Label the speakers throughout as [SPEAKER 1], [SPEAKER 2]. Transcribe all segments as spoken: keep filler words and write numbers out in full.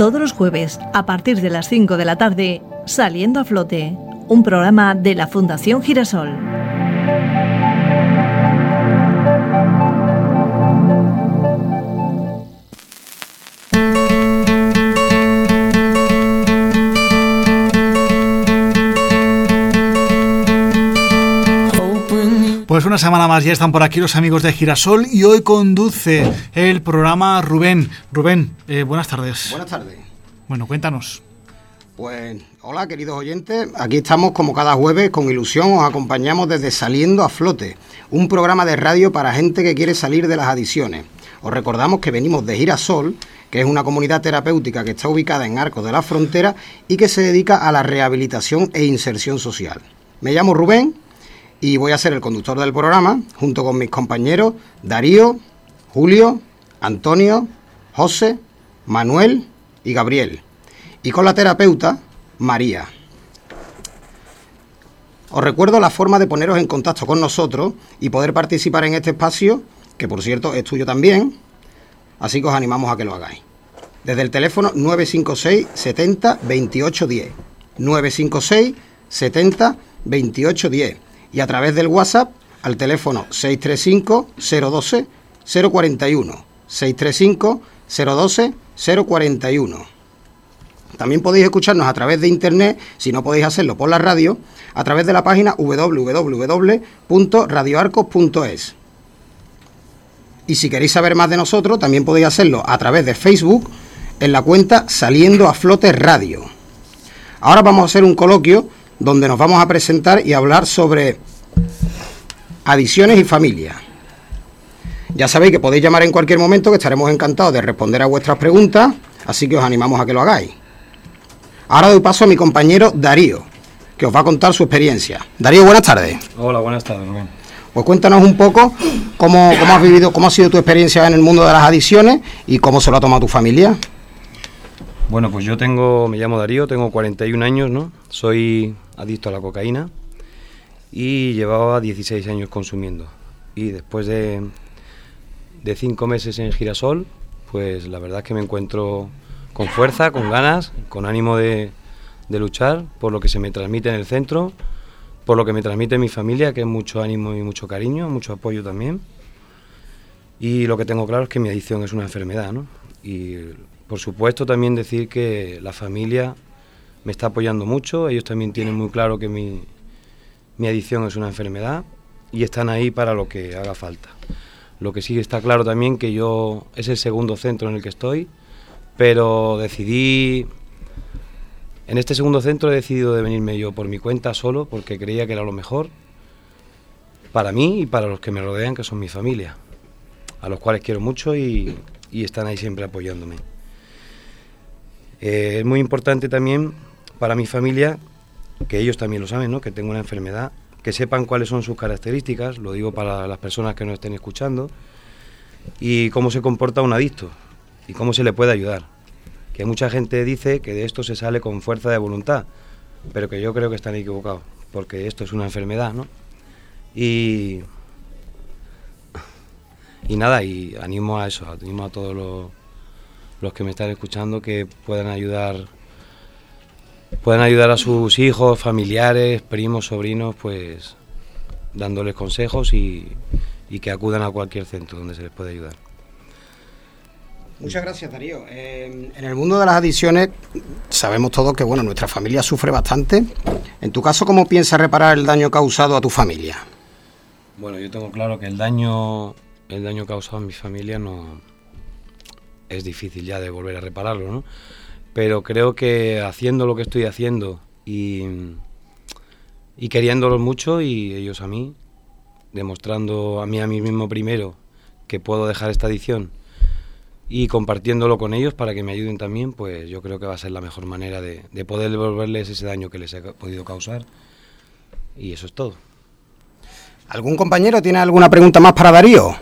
[SPEAKER 1] Todos los jueves, a partir de las cinco de la tarde, Saliendo a Flote, un programa de la Fundación Girasol.
[SPEAKER 2] Pues una semana más ya están por aquí los amigos de Girasol y hoy conduce el programa Rubén. Rubén, eh, buenas tardes.
[SPEAKER 3] Buenas tardes.
[SPEAKER 2] Bueno, cuéntanos.
[SPEAKER 3] Pues hola queridos oyentes, aquí estamos como cada jueves con ilusión, os acompañamos desde Saliendo a Flote, un programa de radio para gente que quiere salir de las adicciones. Os recordamos que venimos de Girasol, que es una comunidad terapéutica que está ubicada en Arcos de la Frontera y que se dedica a la rehabilitación e inserción social. Me llamo Rubén y voy a ser el conductor del programa, junto con mis compañeros Darío, Julio, Antonio, José, Manuel y Gabriel. Y con la terapeuta, María. Os recuerdo la forma de poneros en contacto con nosotros y poder participar en este espacio, que por cierto es tuyo también, así que os animamos a que lo hagáis. Desde el teléfono nueve cinco seis, setenta, veintiocho diez, nueve cinco seis, setenta, veintiocho diez, y a través del WhatsApp al teléfono seis tres cinco, cero uno dos, cero cuatro uno, seis tres cinco, cero uno dos, cero cuatro uno. También podéis escucharnos a través de internet, si no podéis hacerlo por la radio, a través de la página doble u doble u doble u punto radio arcos punto es. Y si queréis saber más de nosotros, también podéis hacerlo a través de Facebook, en la cuenta Saliendo a Flote Radio. Ahora vamos a hacer un coloquio donde nos vamos a presentar y hablar sobre adicciones y familia. Ya sabéis que podéis llamar en cualquier momento, que estaremos encantados de responder a vuestras preguntas, así que os animamos a que lo hagáis. Ahora doy paso a mi compañero Darío, que os va a contar su experiencia. Darío, buenas tardes.
[SPEAKER 4] Hola, buenas tardes, Rubén.
[SPEAKER 3] Pues cuéntanos un poco cómo, cómo has vivido, cómo ha sido tu experiencia en el mundo de las adicciones y cómo se lo ha tomado tu familia.
[SPEAKER 4] Bueno, pues yo tengo, me llamo Darío, tengo cuarenta y un años, ¿no? Soy adicto a la cocaína y llevaba dieciséis años consumiendo. Y después de, de cinco meses en Girasol, pues la verdad es que me encuentro con fuerza, con ganas, con ánimo de, de luchar por lo que se me transmite en el centro, por lo que me transmite mi familia, que es mucho ánimo y mucho cariño, mucho apoyo también. Y lo que tengo claro es que mi adicción es una enfermedad, ¿no? Y por supuesto también decir que la familia me está apoyando mucho, ellos también tienen muy claro que mi, mi adicción es una enfermedad y están ahí para lo que haga falta. Lo que sí está claro también que yo es el segundo centro en el que estoy, pero decidí, en este segundo centro he decidido de venirme yo por mi cuenta solo, porque creía que era lo mejor para mí y para los que me rodean, que son mi familia, a los cuales quiero mucho y, y están ahí siempre apoyándome. Eh, es muy importante también para mi familia, que ellos también lo saben, ¿no?, que tengo una enfermedad, que sepan cuáles son sus características, lo digo para las personas que nos estén escuchando, y cómo se comporta un adicto y cómo se le puede ayudar. Que mucha gente dice que de esto se sale con fuerza de voluntad, pero que yo creo que están equivocados, porque esto es una enfermedad, ¿no? Y, y nada, y animo a eso, animo a todos los, los que me están escuchando que puedan ayudar, puedan ayudar a sus hijos, familiares, primos, sobrinos, pues dándoles consejos y, y que acudan a cualquier centro donde se les pueda ayudar.
[SPEAKER 3] Muchas gracias, Darío. Eh, en el mundo de las adicciones sabemos todos que bueno, nuestra familia sufre bastante. En tu caso, ¿cómo piensas reparar el daño causado a tu familia?
[SPEAKER 4] Bueno, yo tengo claro que el daño, el daño causado a mi familia no es difícil ya de volver a repararlo, ¿no? Pero creo que haciendo lo que estoy haciendo y, y queriéndolos mucho y ellos a mí, demostrando a mí a mí mismo primero que puedo dejar esta adicción y compartiéndolo con ellos para que me ayuden también, pues yo creo que va a ser la mejor manera de, de poder devolverles ese daño que les he podido causar. Y eso es todo.
[SPEAKER 3] ¿Algún compañero tiene alguna pregunta más para Darío?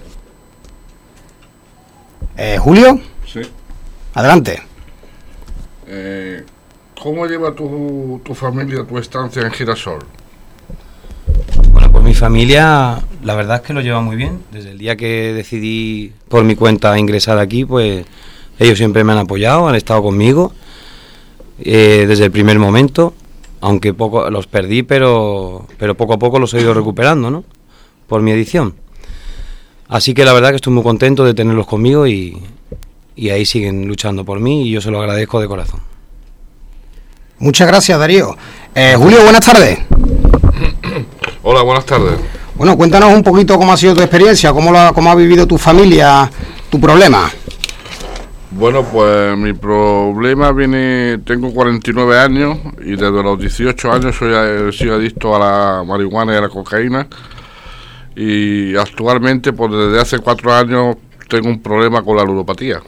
[SPEAKER 3] Eh, ¿Julio?
[SPEAKER 5] Sí.
[SPEAKER 3] Adelante.
[SPEAKER 5] Eh, ¿Cómo lleva tu, tu familia tu estancia en Girasol?
[SPEAKER 4] Bueno, pues mi familia, la verdad es que lo lleva muy bien. Desde el día que decidí por mi cuenta ingresar aquí, pues Ellos siempre me han apoyado, han estado conmigo eh, desde el primer momento, aunque poco los perdí, pero, pero poco a poco los he ido recuperando, ¿no? Por mi adicción. Así que la verdad que estoy muy contento de tenerlos conmigo y, y ahí siguen luchando por mí y yo se lo agradezco de corazón.
[SPEAKER 3] Muchas gracias, Darío. Eh, Julio, buenas tardes.
[SPEAKER 5] Hola, buenas tardes.
[SPEAKER 3] Bueno, cuéntanos un poquito cómo ha sido tu experiencia, cómo, lo ha, cómo ha vivido tu familia, tu problema.
[SPEAKER 5] Bueno, pues mi problema viene, tengo cuarenta y nueve años y desde los dieciocho años soy, he sido adicto a la marihuana y a la cocaína y actualmente, pues desde hace cuatro años tengo un problema con la ludopatía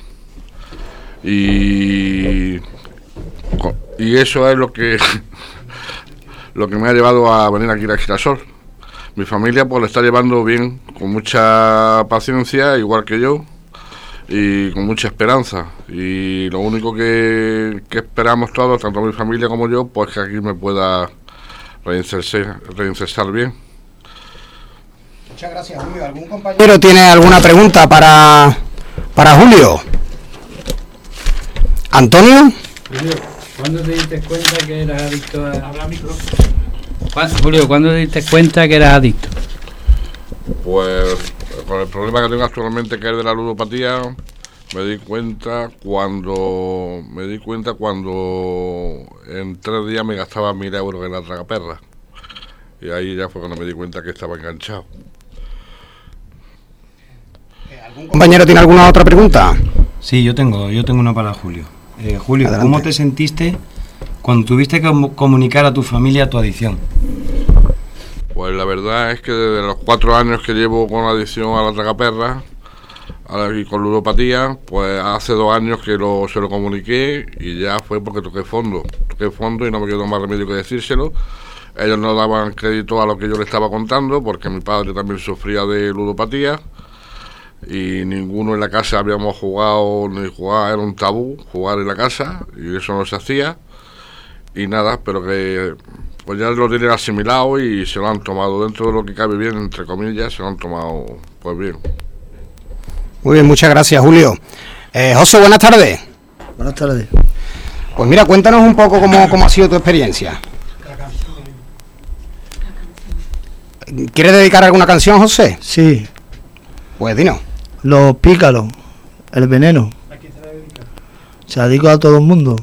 [SPEAKER 5] y, y eso es lo que, lo que me ha llevado a venir aquí a Girasol. Mi familia pues lo está llevando bien, con mucha paciencia, igual que yo, y con mucha esperanza. Y lo único que, que esperamos todos, tanto mi familia como yo, pues que aquí me pueda reinsertar, reinsertar bien.
[SPEAKER 3] Muchas gracias, Julio. ¿Algún compañero tiene alguna pregunta para, para Julio? ¿Antonio?
[SPEAKER 6] Julio, ¿cuándo te diste cuenta que eras adicto a...? Habla micrófono. Julio, ¿cuándo te diste cuenta que eras adicto?
[SPEAKER 5] Pues con el problema que tengo actualmente, que es de la ludopatía, me di cuenta cuando me di cuenta cuando en tres días me gastaba mil euros en la tragaperra y ahí ya fue cuando me di cuenta que estaba enganchado.
[SPEAKER 3] ¿Algún compañero tiene alguna otra pregunta?
[SPEAKER 4] Sí, yo tengo, yo tengo una para Julio. Eh, Julio,
[SPEAKER 3] Adelante.
[SPEAKER 4] ¿Cómo te sentiste cuando tuviste que comunicar a tu familia tu adicción?
[SPEAKER 5] Pues la verdad es que desde los cuatro años que llevo con la adicción a la tragaperra y con ludopatía, pues hace dos años que lo, se lo comuniqué y ya fue porque toqué fondo. Toqué fondo y no me quedó más remedio que decírselo. Ellos no daban crédito a lo que yo les estaba contando porque mi padre también sufría de ludopatía y ninguno en la casa habíamos jugado ni jugado, era un tabú jugar en la casa y eso no se hacía. Y nada, pero que pues ya lo tienen asimilado y se lo han tomado dentro de lo que cabe bien, entre comillas, se lo han tomado pues bien.
[SPEAKER 3] Muy bien, muchas gracias, Julio. Eh, José, buenas tardes.
[SPEAKER 7] Buenas tardes.
[SPEAKER 3] Pues mira, cuéntanos un poco cómo, cómo ha sido tu experiencia. ¿Quieres dedicar alguna canción, José?
[SPEAKER 7] Sí,
[SPEAKER 3] Pues dinos.
[SPEAKER 7] Los Pícaros, El Veneno. Se la dedico a todo el mundo.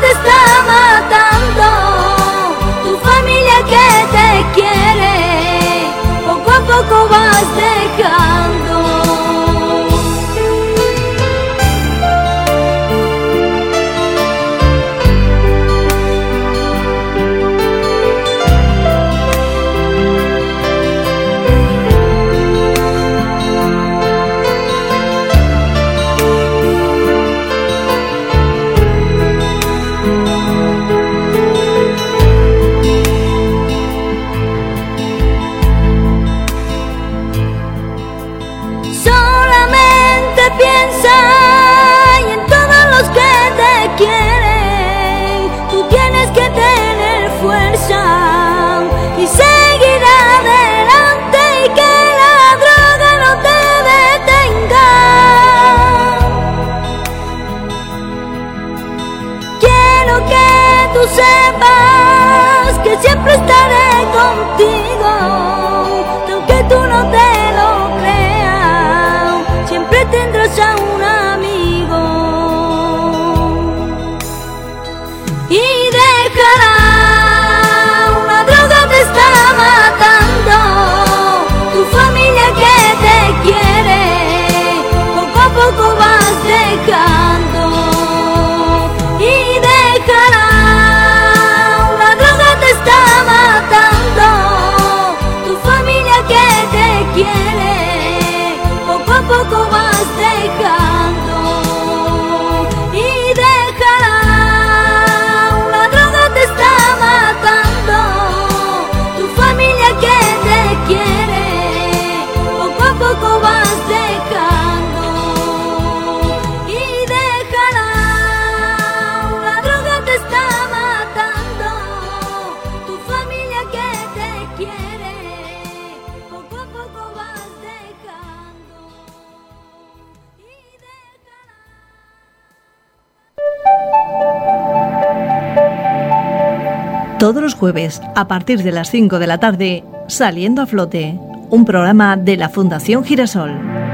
[SPEAKER 8] Quiere sepas que siempre estaré contigo, aunque tú no te lo creas, siempre tendrás a un amigo. Y dejará, una droga te está matando, tu familia que te quiere, poco a poco vas dejando. Y dejará, una droga te está matando, tu familia que te quiere, poco a poco vas dejando. Y dejará, una droga te está matando, tu familia que te quiere, poco a poco vas dejando. Y dejará, una droga te está matando, tu familia que te quiere, poco a poco vas dejando. Y dejará.
[SPEAKER 1] Todos los jueves, a partir de las cinco de la tarde, Saliendo a Flote, un programa de la Fundación Girasol.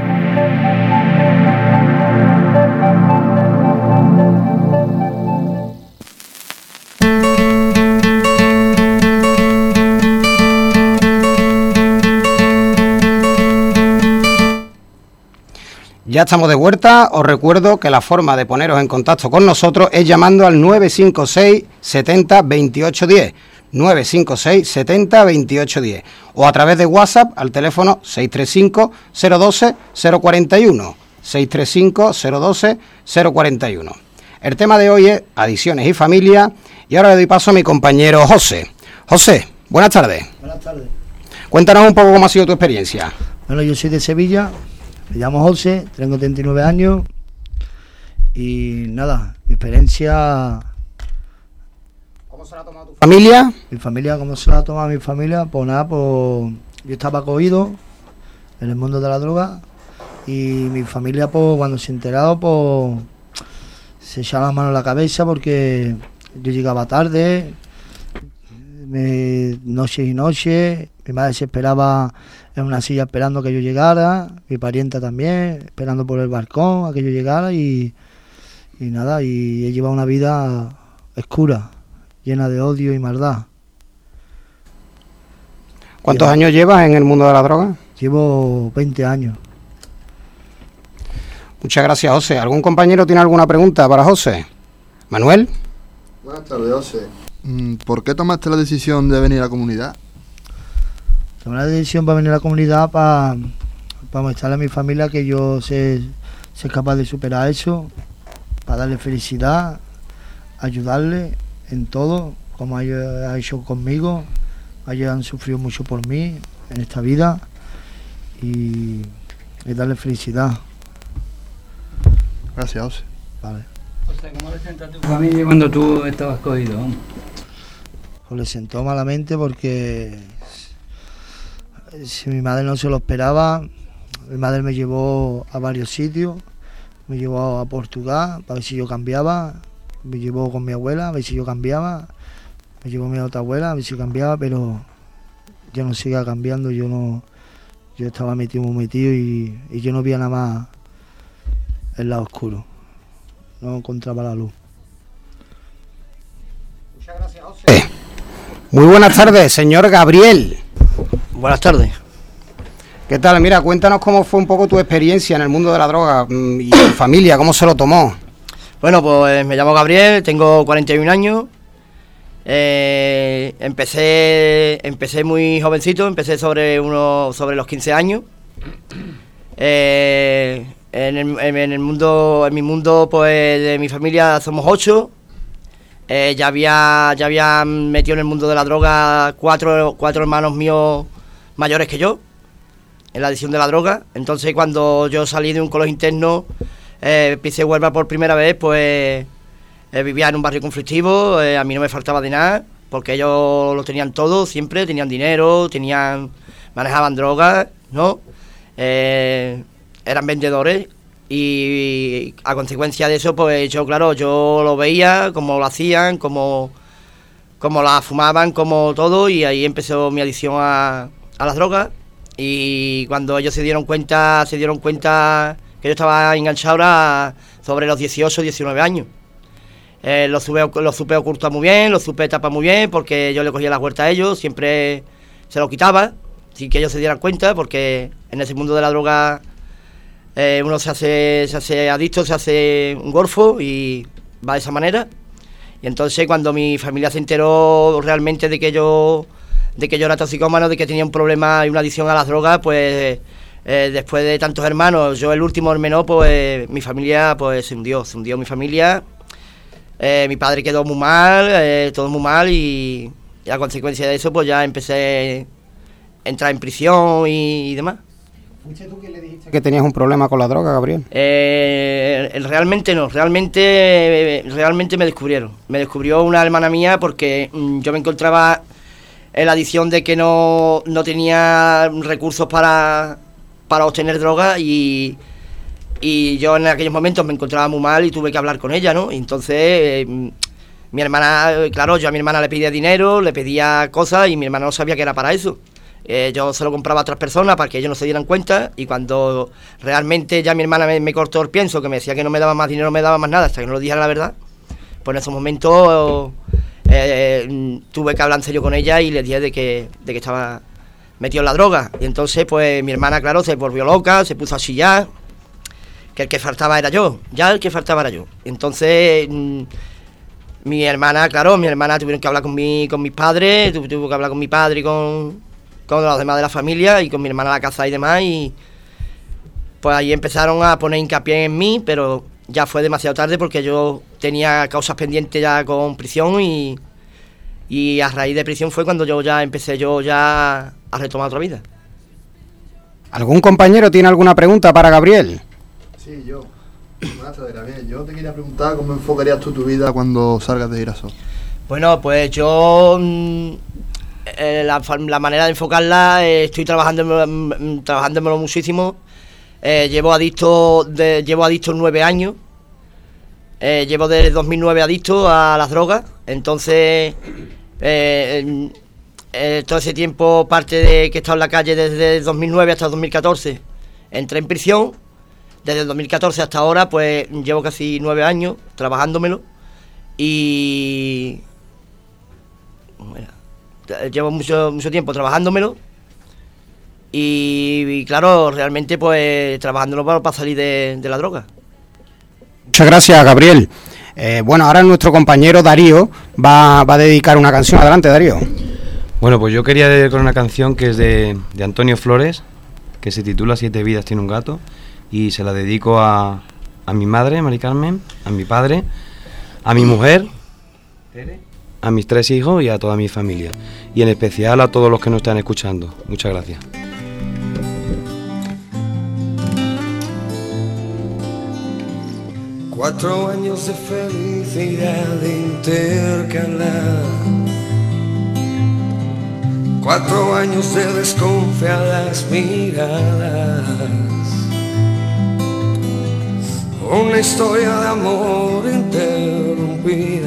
[SPEAKER 3] Ya estamos de vuelta. Os recuerdo que la forma de poneros en contacto con nosotros es llamando al nueve cinco seis setenta veintiocho diez, nueve cinco seis setenta veintiocho diez, o a través de WhatsApp al teléfono seis tres cinco cero uno dos cero cuatro uno, seis tres cinco cero uno dos cero cuatro uno. El tema de hoy es adicciones y familia, y ahora le doy paso a mi compañero José. José, buenas tardes.
[SPEAKER 7] Buenas tardes.
[SPEAKER 3] Cuéntanos un poco cómo ha sido tu experiencia.
[SPEAKER 7] Bueno, yo soy de Sevilla, me llamo José, tengo treinta y nueve años y nada, mi experiencia...
[SPEAKER 3] ¿Cómo se la ha tomado tu familia?
[SPEAKER 7] Mi familia, ¿cómo se la ha tomado mi familia? Pues nada, pues yo estaba cogido en el mundo de la droga y mi familia, pues cuando se ha enterado, pues se echaba las manos a la cabeza porque yo llegaba tarde, me, noche y noche, mi madre se esperaba en una silla esperando que yo llegara, mi parienta también, esperando por el balcón a que yo llegara y, y nada, y he llevado una vida oscura, llena de odio y maldad.
[SPEAKER 3] ¿Cuántos años llevas en el mundo de la droga?
[SPEAKER 7] Llevo veinte años.
[SPEAKER 3] Muchas gracias, José. ¿Algún compañero tiene alguna pregunta para José? ¿Manuel?
[SPEAKER 9] Buenas tardes, José. ¿Por qué tomaste la decisión de venir a la comunidad?
[SPEAKER 7] Tomé la decisión para venir a la comunidad para, para mostrarle a mi familia que yo sé, sé capaz de superar eso, para darle felicidad, ayudarle en todo, como ellos han hecho conmigo. Ellos han sufrido mucho por mí en esta vida y, y darle felicidad.
[SPEAKER 9] Gracias, José.
[SPEAKER 7] Vale.
[SPEAKER 6] O sea, ¿cómo le sentó a tu familia cuando tú estabas cogido?
[SPEAKER 7] Pues le sentó malamente porque si mi madre no se lo esperaba, mi madre me llevó a varios sitios, me llevó a Portugal para ver si yo cambiaba, me llevó con mi abuela a ver si yo cambiaba, me llevó mi otra abuela a ver si yo cambiaba, pero yo no seguía cambiando, yo no, yo estaba metido muy metido y, y yo no veía nada más el lado oscuro, no encontraba la luz.
[SPEAKER 3] Muchas gracias, José. Muy buenas tardes, señor Gabriel.
[SPEAKER 10] Buenas tardes.
[SPEAKER 3] ¿Qué tal? Mira, cuéntanos cómo fue un poco tu experiencia en el mundo de la droga y tu familia, cómo se lo tomó.
[SPEAKER 10] Bueno, pues me llamo Gabriel, tengo cuarenta y un años. Eh, empecé empecé muy jovencito, empecé sobre uno, sobre los quince años. Eh, en, el, en el mundo, en mi mundo, pues de mi familia somos ocho. Eh, ya había ya había metido en el mundo de la droga cuatro, cuatro hermanos míos mayores que yo, en la adicción de la droga. Entonces, cuando yo salí de un colegio interno, eh, empecé Huelva por primera vez, pues eh, vivía en un barrio conflictivo, eh, a mí no me faltaba de nada, porque ellos lo tenían todo, siempre tenían dinero, tenían manejaban drogas, ¿no? Eh, eran vendedores. Y a consecuencia de eso, pues yo, claro, yo lo veía, cómo lo hacían, cómo, como la fumaban, como todo, y ahí empezó mi adicción a, a las drogas. Y cuando ellos se dieron cuenta, se dieron cuenta que yo estaba enganchado ahora sobre los dieciocho, diecinueve años. Eh, lo, supe, lo supe ocultar muy bien, lo supe tapar muy bien, porque yo le cogía la vuelta a ellos, siempre se lo quitaba, sin que ellos se dieran cuenta, porque en ese mundo de la droga eh, uno se hace, se hace adicto, se hace un golfo y va de esa manera. Y entonces cuando mi familia se enteró realmente de que yo de que yo era toxicómano, de que tenía un problema y una adicción a las drogas, pues eh, después de tantos hermanos, yo el último, el menor, pues mi familia pues se hundió, se hundió mi familia. Eh, mi padre quedó muy mal, eh, todo muy mal, y, y a consecuencia de eso pues ya empecé a entrar en prisión y, y demás.
[SPEAKER 3] ¿Fuiste tú quien le dijiste que tenías un problema con la droga, Gabriel?
[SPEAKER 10] Eh, realmente no, realmente, realmente me descubrieron. Me descubrió una hermana mía porque mmm, yo me encontraba en la adicción de que no, no tenía recursos para, para obtener droga, y, y yo en aquellos momentos me encontraba muy mal y tuve que hablar con ella, ¿no? Y entonces eh, mi hermana, claro, yo a mi hermana le pedía dinero, le pedía cosas, y mi hermana no sabía que era para eso. Eh, yo se lo compraba a otras personas para que ellos no se dieran cuenta, y cuando realmente ya mi hermana me, me cortó el pienso, que me decía que no me daba más dinero, no me daba más nada, hasta que no lo dijera la verdad, pues en esos momentos eh, tuve que hablar en serio con ella y le dije de que, de que estaba metido en la droga. Y entonces pues mi hermana, claro, se volvió loca, se puso a chillar, que el que faltaba era yo, ya el que faltaba era yo. Entonces mmm, mi hermana, claro, mi hermana tuvieron que hablar con, mi, con mis padres, tuvo, tuvo que hablar con mi padre y con... con los demás de la familia, y con mi hermana a la casa y demás, y pues ahí empezaron a poner hincapié en mí, pero ya fue demasiado tarde porque yo tenía causas pendientes ya con prisión, y, y a raíz de prisión fue cuando yo ya empecé yo ya a retomar otra vida.
[SPEAKER 3] ¿Algún compañero tiene alguna pregunta para Gabriel?
[SPEAKER 9] Sí, yo. Buenas tardes, Gabriel. Yo te quería preguntar cómo enfocarías tú tu vida cuando salgas de Girasol.
[SPEAKER 10] Bueno, pues yo... Eh, la, la manera de enfocarla, eh, estoy trabajando trabajándomelo muchísimo. Eh, llevo adicto de, llevo adicto nueve años. Eh, llevo desde dos mil nueve adicto a las drogas. Entonces, eh, eh, todo ese tiempo, parte de que he estado en la calle desde dos mil nueve hasta dos mil catorce, entré en prisión. Desde el dos mil catorce hasta ahora, pues llevo casi nueve años trabajándomelo. Y... Bueno, llevo mucho mucho tiempo trabajándomelo y, y claro, realmente pues trabajándolo para, para salir de, de la droga.
[SPEAKER 3] Muchas gracias, Gabriel. Eh, bueno, ahora nuestro compañero Darío va, va a dedicar una canción. Adelante, Darío.
[SPEAKER 4] Bueno, pues yo quería dedicar una canción que es de, de Antonio Flores, que se titula Siete vidas tiene un gato, y se la dedico a, a mi madre, Mari Carmen, a mi padre, a mi mujer, a mis tres hijos y a toda mi familia, y en especial a todos los que nos están escuchando. Muchas gracias.
[SPEAKER 11] Cuatro años de felicidad intercalar, cuatro años de desconfiadas miradas, una historia de amor interrumpida.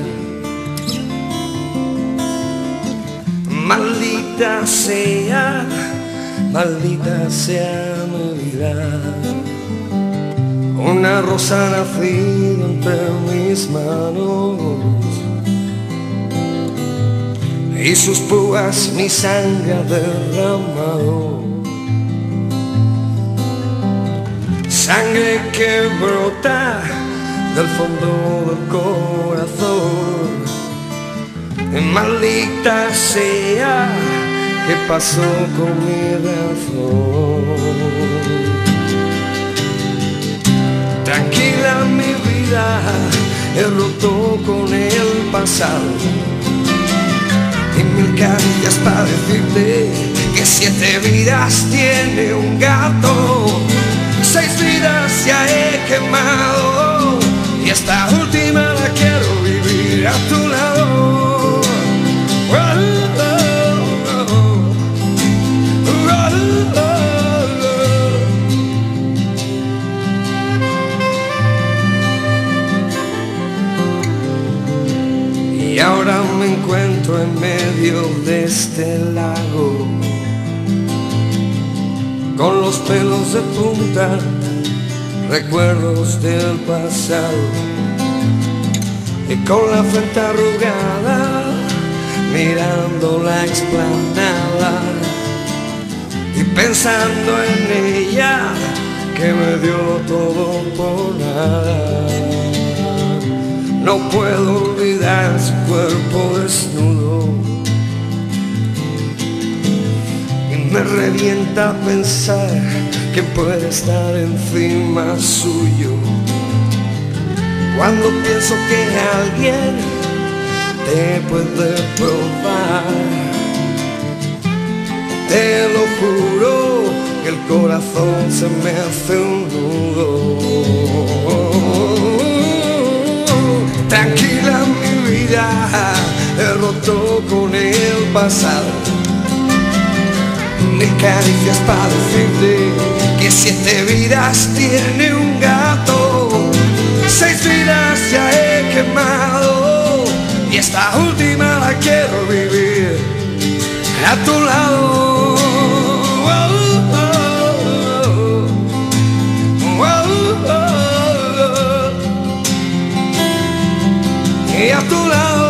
[SPEAKER 11] Maldita sea, maldita sea mi vida, una rosa nacida entre mis manos, y sus púas mi sangre ha derramado, sangre que brota del fondo del corazón. Maldita sea, ¿qué pasó con mi razón? Tranquila mi vida, he roto con el pasado, y mil caricias para decirte que siete vidas tiene un gato, seis vidas ya he quemado, y esta última la quiero vivir a tu lado. y ahora me encuentro en medio de este lago, con los pelos de punta, recuerdos del pasado, y con la frente arrugada, mirando la explanada y pensando en ella, que me dio todo por nada. No puedo olvidar su cuerpo desnudo, y me revienta pensar que puede estar encima suyo. Cuando pienso que alguien te puede probar, te lo juro que el corazón se me hace un nudo. Tranquila mi vida, he roto con el pasado. Ni caricias para decirte que siete vidas tiene un gato. Seis vidas ya he quemado y esta última la quiero vivir a tu lado. Oh, oh, oh, oh, oh, oh. Y a tu lado.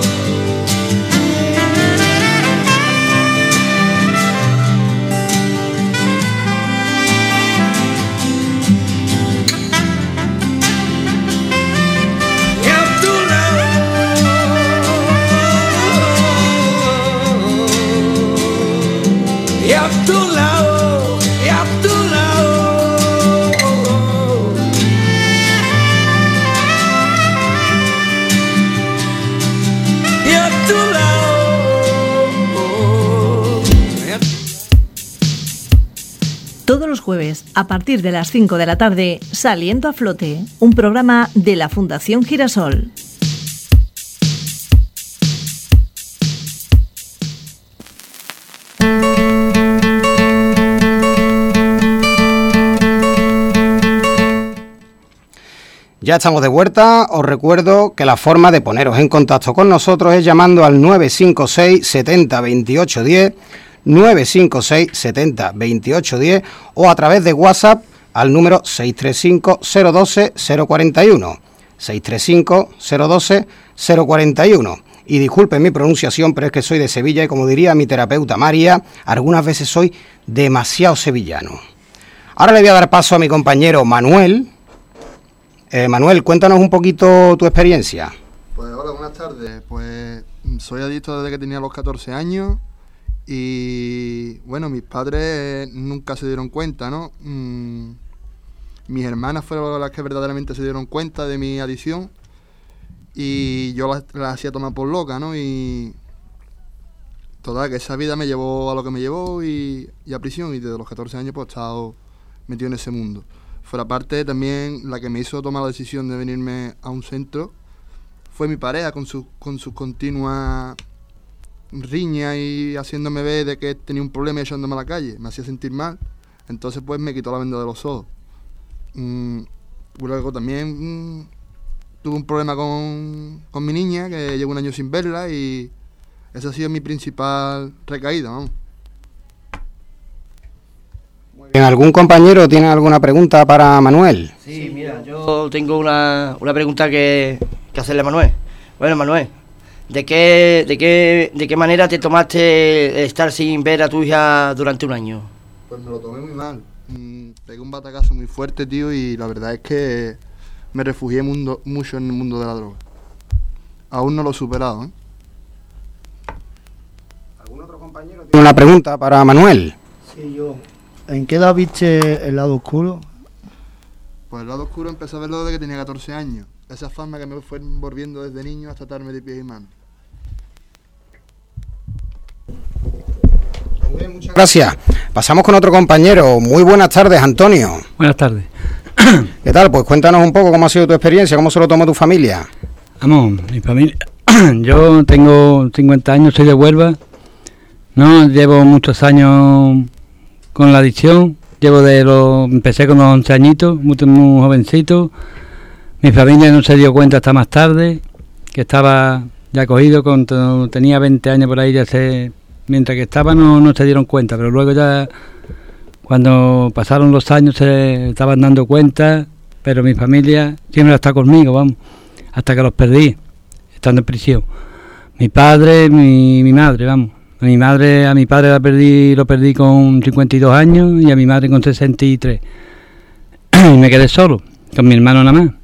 [SPEAKER 11] Y a tu lado, y a tu lado, y a tu lado.
[SPEAKER 1] Todos los jueves, a partir de las cinco de la tarde, Saliendo a Flote, un programa de la Fundación Girasol.
[SPEAKER 3] Ya estamos de vuelta. Os recuerdo que la forma de poneros en contacto con nosotros es llamando al nueve cinco seis, setenta, veintiocho diez, nueve cinco seis, setenta, veintiocho diez o a través de WhatsApp al número seis tres cinco, cero uno dos, cero cuatro uno, seis tres cinco, cero uno dos, cero cuatro uno. Y disculpen mi pronunciación, pero es que soy de Sevilla y, como diría mi terapeuta María, algunas veces soy demasiado sevillano. Ahora le voy a dar paso a mi compañero Manuel. Eh, Manuel, cuéntanos un poquito tu experiencia.
[SPEAKER 9] Pues hola, buenas tardes. Pues soy adicto desde que tenía los catorce años y bueno, mis padres nunca se dieron cuenta, ¿no? Mm, mis hermanas fueron las que verdaderamente se dieron cuenta de mi adicción y yo las la hacía tomar por loca, ¿no? Y total, que esa vida me llevó a lo que me llevó y, y a prisión, y desde los catorce años pues he estado metido en ese mundo. Fuera parte, también la que me hizo tomar la decisión de venirme a un centro fue mi pareja, con sus con sus continuas riñas y haciéndome ver de que tenía un problema y echándome a la calle. Me hacía sentir mal, entonces pues me quitó la venda de los ojos. Mm, luego también mm, tuve un problema con, con mi niña, que llevo un año sin verla, y esa ha sido mi principal recaída, vamos.
[SPEAKER 3] ¿Algún compañero tiene alguna pregunta para Manuel?
[SPEAKER 10] Sí, mira, yo tengo una, una pregunta que, que hacerle a Manuel. Bueno, Manuel, ¿de qué, de qué, de qué manera te tomaste estar sin ver a tu hija durante un año?
[SPEAKER 9] Pues me lo tomé muy mal. Mm, pegué un batacazo muy fuerte, tío, y la verdad es que me refugié mundo, mucho en el mundo de la droga. Aún no lo he superado, ¿eh?
[SPEAKER 3] ¿Algún otro compañero tiene una pregunta para Manuel?
[SPEAKER 7] Sí, yo. ¿En qué edad viste el lado oscuro?
[SPEAKER 9] Pues el lado oscuro empecé a verlo desde que tenía catorce años. Esa fama que me fue envolviendo desde niño hasta atarme de pies y manos.
[SPEAKER 3] Muchas gracias. Pasamos con otro compañero. Muy buenas tardes, Antonio.
[SPEAKER 6] Buenas tardes.
[SPEAKER 3] ¿Qué tal? Pues cuéntanos un poco cómo ha sido tu experiencia, cómo se lo tomó tu familia.
[SPEAKER 6] Vamos, mi familia... Yo tengo cincuenta años, soy de Huelva. No, llevo muchos años con la adicción. Llevo de los... Empecé con los once añitos, muy, muy jovencito. Mi familia no se dio cuenta hasta más tarde, que estaba ya cogido, cuando tenía veinte años por ahí, ya se, mientras que estaba no, no se dieron cuenta, pero luego ya, cuando pasaron los años se estaban dando cuenta, pero mi familia siempre está conmigo, vamos, hasta que los perdí, estando en prisión. Mi padre, mi, mi madre, vamos. A mi madre, a mi padre la perdí, lo perdí con cincuenta y dos años y a mi madre con sesenta y tres. Y me quedé solo, con mi hermano nada más.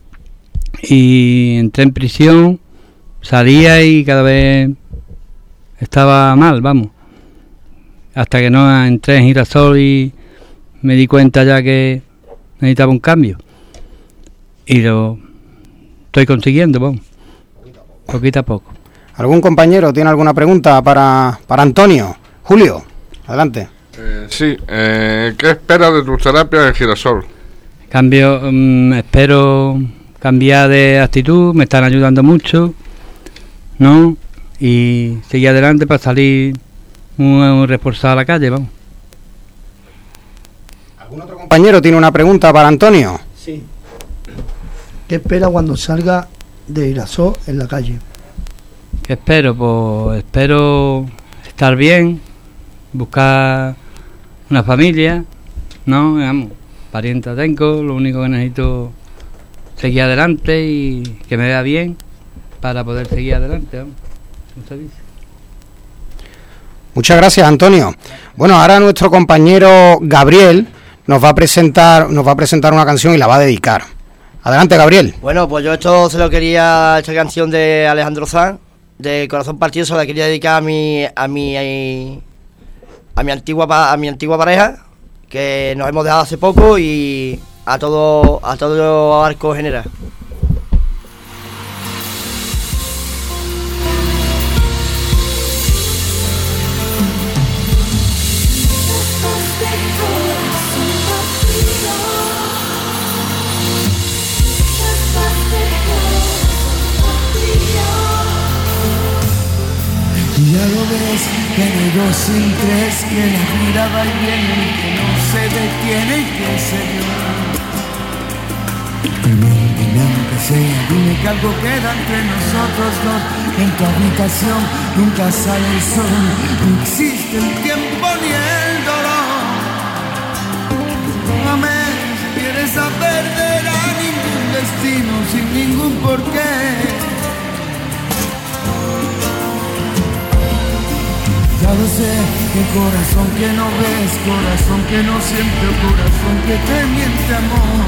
[SPEAKER 6] Y entré en prisión, salía y cada vez estaba mal, vamos. Hasta que no entré en Girasol y me di cuenta ya que necesitaba un cambio. Y lo estoy consiguiendo, vamos, poquito a poco.
[SPEAKER 3] ¿Algún compañero tiene alguna pregunta para, para Antonio? Julio, adelante.
[SPEAKER 5] Eh, sí, eh, ¿qué esperas de tus terapias en Girasol?
[SPEAKER 6] Cambio, um, espero cambiar de actitud, me están ayudando mucho, ¿no? Y seguir adelante para salir un, un reforzado a la calle, vamos.
[SPEAKER 3] ¿Algún otro compañero tiene una pregunta para Antonio?
[SPEAKER 7] Sí. ¿Qué espera cuando salga de Girasol en la calle?
[SPEAKER 6] ¿Qué espero? Pues espero estar bien, buscar una familia, ¿no? Vamos, parienta tengo, lo único que necesito es seguir adelante y que me vea bien para poder seguir adelante, vamos, como se dice.
[SPEAKER 3] Muchas gracias, Antonio. Bueno, ahora nuestro compañero Gabriel nos va a presentar, nos va a presentar una canción y la va a dedicar. Adelante, Gabriel.
[SPEAKER 10] Bueno, pues yo esto se lo quería, esta canción de Alejandro Sanz, de Corazón Partido, se la quería dedicar a mi a mi a mi antigua a mi antigua pareja, que nos hemos dejado hace poco, y a todo a todo Arco General.
[SPEAKER 11] Ya lo ves, que no hay dos sin tres, que la vida va y viene, que no se detiene y que se dio. Dime, aunque sea, dime que algo queda entre nosotros dos. En tu habitación nunca sale el sol, no existe el tiempo ni el dolor. Amé, si quieres saber, verá ningún destino sin ningún porqué. Ya lo sé, que corazón que no ves, corazón que no siente, corazón que te miente, amor.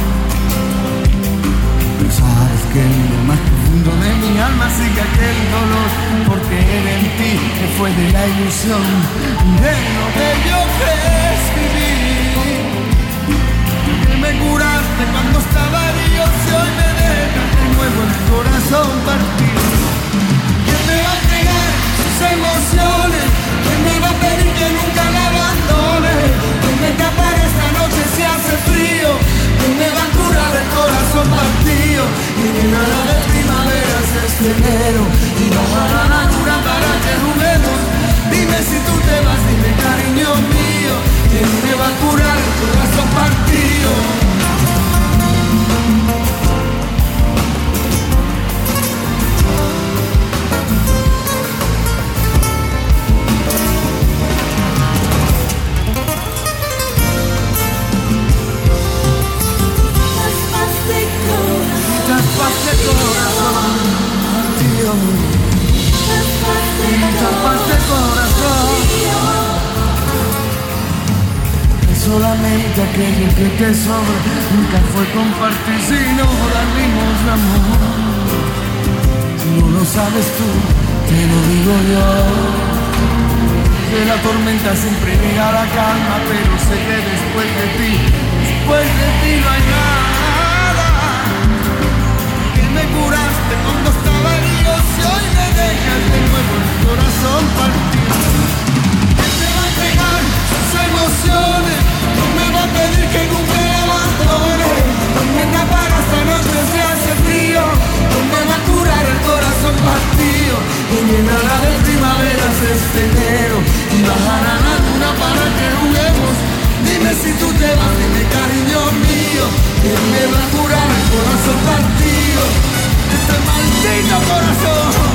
[SPEAKER 11] Pero sabes que en lo más profundo de mi alma sigue aquel dolor, porque era en ti que fue de la ilusión, de lo bello que es vivir. Que me curaste cuando estaba herido, si hoy me dejas de nuevo el corazón partido. ¿Quién me va a entregar sus emociones? ¿Quién me va a pedir que nunca la abandone? ¿Quién me escapará esta noche si hace frío? ¿Quién me va a curar el corazón partido? Y llenará de primaveras este enero, y bajará la luna para que juguemos. Dime si tú te vas, dime cariño mío, ¿quién me va a curar el corazón partido? Solamente aquello que te sobra nunca fue compartir, sino dar limosna, amor. No lo sabes tú, te lo digo yo. Que la tormenta siempre llega a la calma, pero sé que después de ti, después de ti no hay nada. Que me curaste cuando estaba herido, si hoy me dejas de nuevo el corazón partido. Que te va a entregar sus emociones, no me va a pedir que nunca la abandone. No me escapará esta noche si hace frío, no me va a curar el corazón partido. Y llenará de primaveras este enero, y bajará la luna para que juguemos. Dime si tú te vas, dime cariño mío, ¿quién me va a curar el corazón partido? este maldito corazón.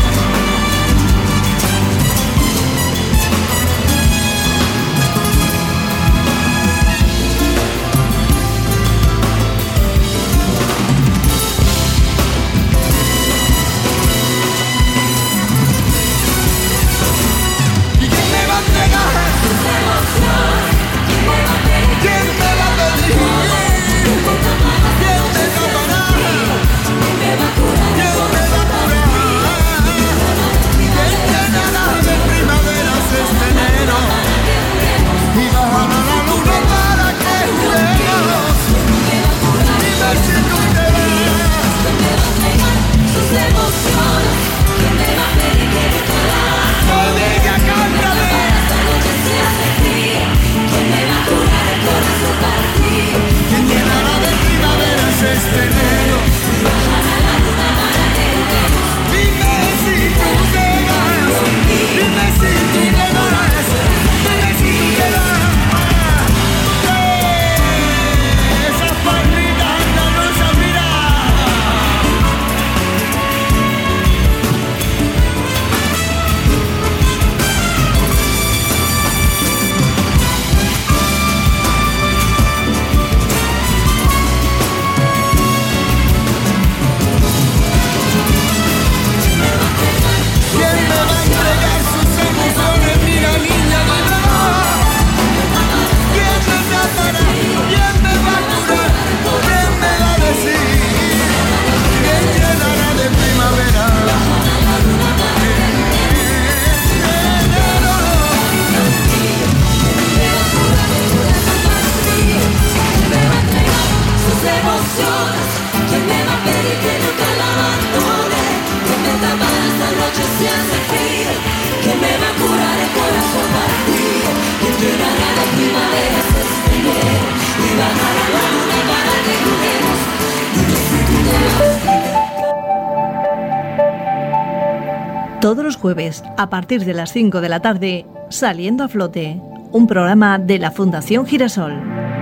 [SPEAKER 1] Todos los jueves, a partir de las cinco de la tarde, Saliendo a Flote, un programa de la Fundación Girasol.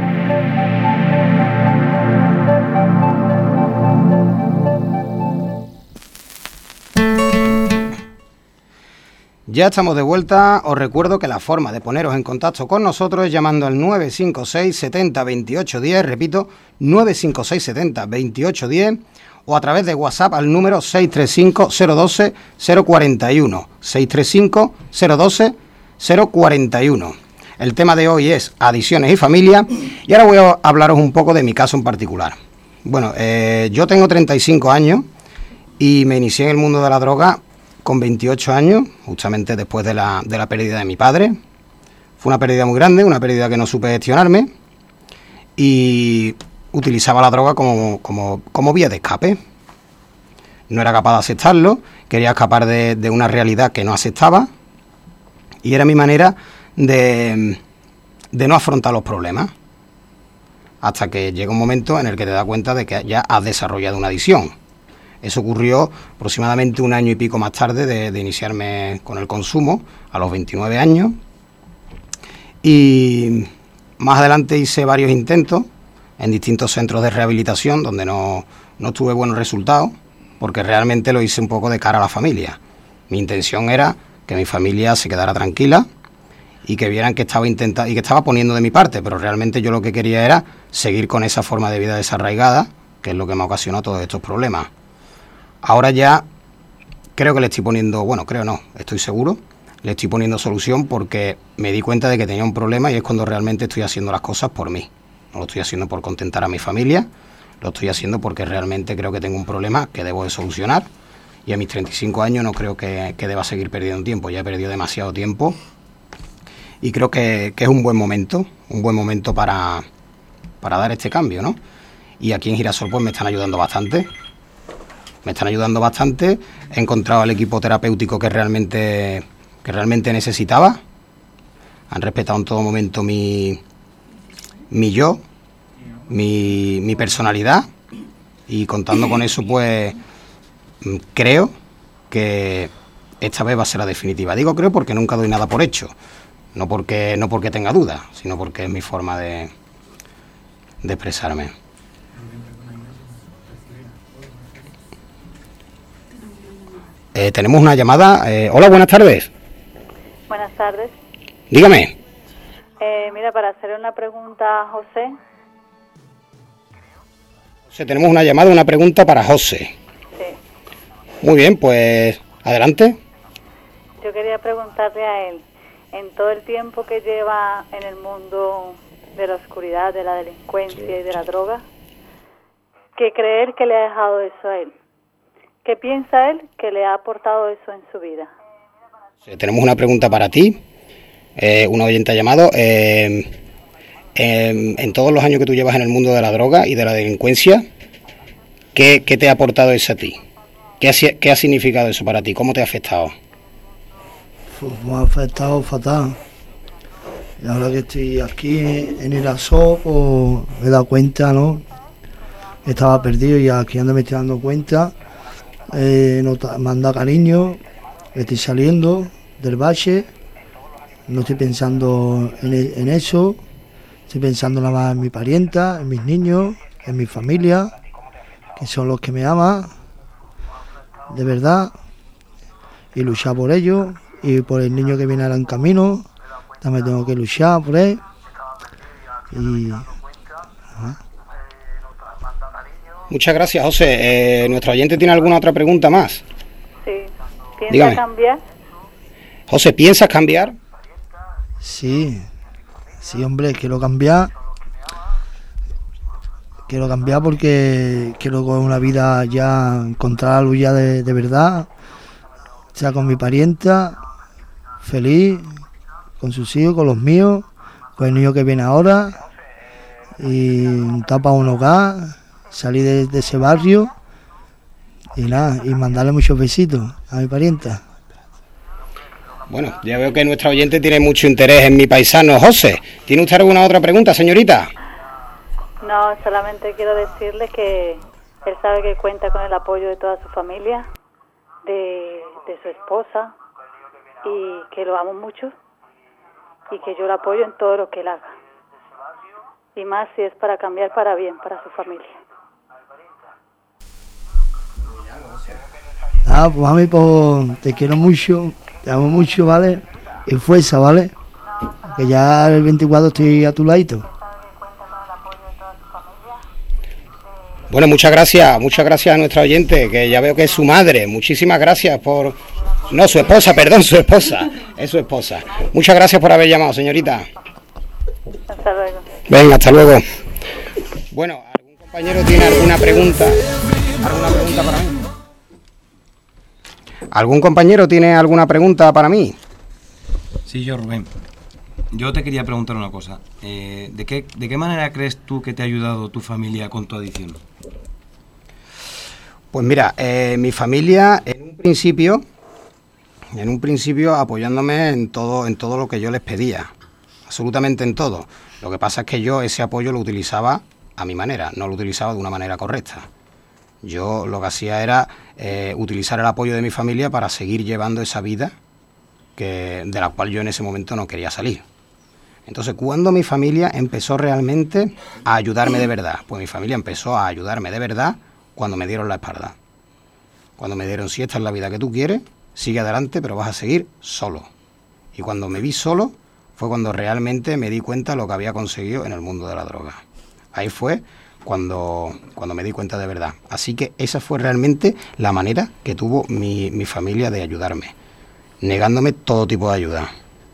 [SPEAKER 3] Ya estamos de vuelta. Os recuerdo que la forma de poneros en contacto con nosotros es llamando al nueve cinco seis, setenta, veintiocho diez, repito, nueve cinco seis, setenta, veintiocho diez, o a través de WhatsApp al número seis tres cinco, cero uno dos, cero cuatro uno, seis tres cinco, cero uno dos, cero cuatro uno. El tema de hoy es adicciones y familia, y ahora voy a hablaros un poco de mi caso en particular. Bueno, eh, yo tengo treinta y cinco años y me inicié en el mundo de la droga con veintiocho años, justamente después de la, de la pérdida de mi padre. Fue una pérdida muy grande, una pérdida que no supe gestionarme, y utilizaba la droga como, como, como vía de escape. No era capaz de aceptarlo, quería escapar de, de una realidad que no aceptaba, y era mi manera de, de no afrontar los problemas, hasta que llega un momento en el que te das cuenta de que ya has desarrollado una adicción. Eso ocurrió aproximadamente un año y pico más tarde de, de iniciarme con el consumo, a los veintinueve años, y más adelante hice varios intentos en distintos centros de rehabilitación donde no, no tuve buenos resultados, porque realmente lo hice un poco de cara a la familia. Mi intención era que mi familia se quedara tranquila y que vieran que estaba intentando y que estaba poniendo de mi parte, pero realmente yo lo que quería era seguir con esa forma de vida desarraigada, que es lo que me ocasionó todos estos problemas. Ahora ya creo que le estoy poniendo, bueno, creo no, estoy seguro, le estoy poniendo solución, porque me di cuenta de que tenía un problema, y es cuando realmente estoy haciendo las cosas por mí. No lo estoy haciendo por contentar a mi familia, lo estoy haciendo porque realmente creo que tengo un problema que debo de solucionar, y a mis treinta y cinco años no creo que, que deba seguir perdiendo tiempo. Ya he perdido demasiado tiempo y creo que, que es un buen momento, un buen momento para, para dar este cambio, ¿no? Y aquí en Girasol pues me están ayudando bastante. Me están ayudando bastante, he encontrado el equipo terapéutico que realmente, que realmente necesitaba. Han respetado en todo momento mi, mi yo, mi, mi personalidad, y contando con eso pues creo que esta vez va a ser la definitiva. Digo creo porque nunca doy nada por hecho, no porque, no porque tenga dudas, sino porque es mi forma de, de expresarme. Eh, tenemos una llamada. Eh, hola, buenas tardes.
[SPEAKER 12] Buenas tardes.
[SPEAKER 3] Dígame.
[SPEAKER 12] Eh, mira, para hacerle una pregunta a José.
[SPEAKER 3] José, tenemos una llamada, una pregunta para José.
[SPEAKER 12] Sí.
[SPEAKER 3] Muy bien, pues adelante.
[SPEAKER 12] Yo quería preguntarle a él, en todo el tiempo que lleva en el mundo de la oscuridad, de la delincuencia y de la droga, ¿qué cree él que le ha dejado eso a él? ¿Qué piensa él que le ha aportado eso en su vida?
[SPEAKER 3] Sí, tenemos una pregunta para ti. Eh, una oyente ha llamado. Eh, eh, en todos los años que tú llevas en el mundo de la droga y de la delincuencia, ¿qué, qué te ha aportado eso a ti? ¿Qué ha, ¿Qué ha significado eso para ti? ¿Cómo te ha afectado?
[SPEAKER 7] Pues me ha afectado fatal. Y ahora que estoy aquí en el ASO, pues me he dado cuenta, ¿no? Estaba perdido y aquí ando me estoy dando cuenta. Eh, nota, me han dado cariño, estoy saliendo del bache, no estoy pensando en, en eso, estoy pensando nada más en mi parienta, en mis niños, en mi familia, que son los que me aman, de verdad, y luchar por ellos, y por el niño que viene ahora en camino, también tengo que luchar por él, y... Ajá.
[SPEAKER 3] Muchas gracias, José. Eh, ¿Nuestro oyente tiene alguna otra pregunta más?
[SPEAKER 12] Sí. ¿Piensa
[SPEAKER 3] Dígame.
[SPEAKER 12] cambiar?
[SPEAKER 3] José, ¿piensas cambiar?
[SPEAKER 7] Sí, sí, hombre, quiero cambiar. Quiero cambiar porque quiero con una vida ya encontrar algo ya de, de verdad, sea con mi parienta, feliz, con sus hijos, con los míos, con el niño que viene ahora, y un tapa un hogar, salir de, de ese barrio y nada, y mandarle muchos besitos a mi parienta.
[SPEAKER 3] Bueno, ya veo que nuestra oyente tiene mucho interés en mi paisano. José, ¿tiene usted alguna otra pregunta, señorita?
[SPEAKER 12] No, solamente quiero decirle que él sabe que cuenta con el apoyo de toda su familia, de, de su esposa, y que lo amo mucho y que yo lo apoyo en todo lo que él haga. Y más si es para cambiar para bien, para su familia.
[SPEAKER 7] Ah, pues mami, pues te quiero mucho, te amo mucho, ¿vale? Y fuerza, ¿vale? Que ya el veinticuatro estoy a tu ladito.
[SPEAKER 3] Bueno, muchas gracias, muchas gracias a nuestra oyente, que ya veo que es su madre. Muchísimas gracias por... No, su esposa, perdón, su esposa. Es su esposa. Muchas gracias por haber llamado, señorita.
[SPEAKER 12] Hasta luego.
[SPEAKER 3] Venga, hasta luego. Bueno, ¿algún compañero tiene alguna pregunta? ¿Alguna pregunta para mí? ¿Algún compañero tiene alguna pregunta para mí?
[SPEAKER 4] Sí, yo, Rubén. Yo te quería preguntar una cosa. Eh, ¿de qué, ¿De qué manera crees tú que te ha ayudado tu familia con tu adicción?
[SPEAKER 3] Pues mira, eh, mi familia en un principio, en un principio apoyándome en todo, en todo lo que yo les pedía, absolutamente en todo. Lo que pasa es que yo ese apoyo lo utilizaba a mi manera, no lo utilizaba de una manera correcta. Yo lo que hacía era eh, utilizar el apoyo de mi familia para seguir llevando esa vida que, de la cual yo en ese momento no quería salir. Entonces, ¿cuándo mi familia empezó realmente a ayudarme de verdad? Pues mi familia empezó a ayudarme de verdad cuando me dieron la espalda. Cuando me dieron, si esta es la vida que tú quieres, sigue adelante, pero vas a seguir solo. Y cuando me vi solo, fue cuando realmente me di cuenta de lo que había conseguido en el mundo de la droga. Ahí fue cuando, cuando me di cuenta de verdad. Así que esa fue realmente la manera que tuvo mi, mi familia de ayudarme, negándome todo tipo de ayuda.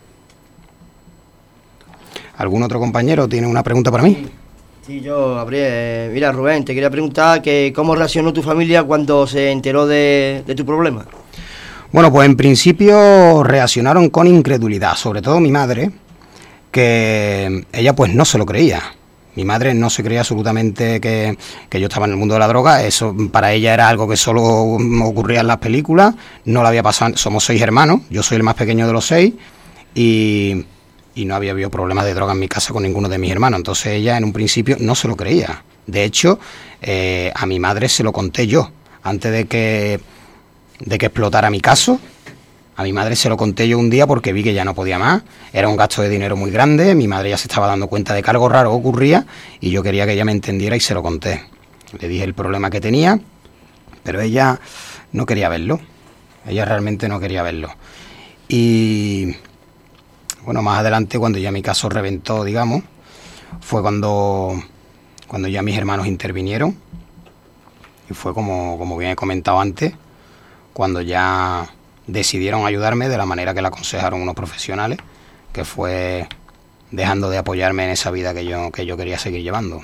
[SPEAKER 3] ¿Algún otro compañero tiene una pregunta para mí?
[SPEAKER 10] Sí, yo, Gabriel. Mira, Rubén, te quería preguntar que cómo reaccionó tu familia cuando se enteró de, de tu problema.
[SPEAKER 3] Bueno, pues en principio reaccionaron con incredulidad, sobre todo mi madre, que ella pues no se lo creía. Mi madre no se creía absolutamente que, que yo estaba en el mundo de la droga. Eso para ella era algo que solo ocurría en las películas, no lo había pasado. Somos seis hermanos, yo soy el más pequeño de los seis y, y no había habido problemas de droga en mi casa con ninguno de mis hermanos. Entonces ella en un principio no se lo creía. De hecho, eh, a mi madre se lo conté yo, antes de que, de que explotara mi caso. A mi madre se lo conté yo un día porque vi que ya no podía más, era un gasto de dinero muy grande, mi madre ya se estaba dando cuenta de que algo raro ocurría y yo quería que ella me entendiera y se lo conté. Le dije el problema que tenía, pero ella no quería verlo. Ella realmente no quería verlo. Y bueno, más adelante, cuando ya mi caso reventó, digamos, fue cuando, cuando ya mis hermanos intervinieron. Y fue como, como bien he comentado antes, cuando ya decidieron ayudarme de la manera que le aconsejaron unos profesionales, que fue dejando de apoyarme en esa vida que yo, que yo quería seguir llevando.